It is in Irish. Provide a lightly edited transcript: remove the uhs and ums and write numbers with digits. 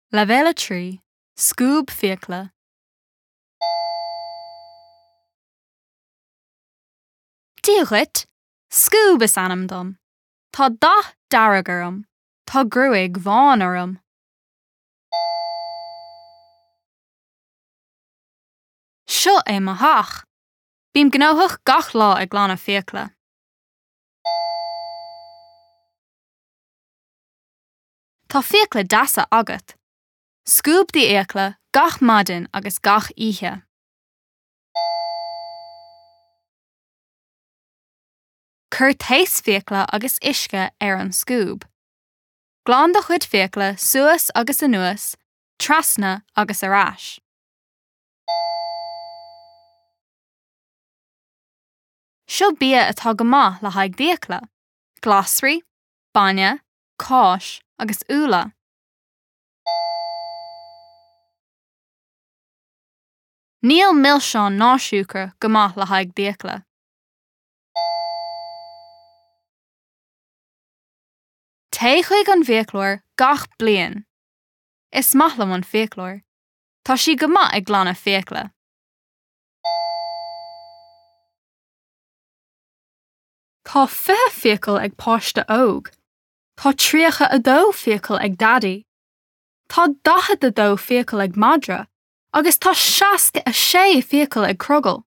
Levéile trí, scúb fiacla. Díochait, scúb is anam dom. Tá dath darag orm, tá gruig bháin orm. Seo é mo hach. Bím gnóthach gach lá ag glána fiacla. Tá fiacla dasa agat. Scúb di éacla gach madin agus gach ihe. Cur téis fiacla agus isce an scúb. Glán do chuid fiacla suas agus anuas, trasna agus arás. Seo bia atá go maith le haig diacla, glasri, baine, cáis agus úla. Níl milseán náisiúcar go maith le haig diacla. Té chuig an fiaclóir gach blian. Is maithlam an fiaclóir. Tá sí go maith ag glána fiacla. Tá fithe fiacail ag páiste óg. Tá tríocha a dó fiacail ag daddy. Tá 10 a dó fiacail ag madra, agus tá 60 a 6 fiacail ag crogal.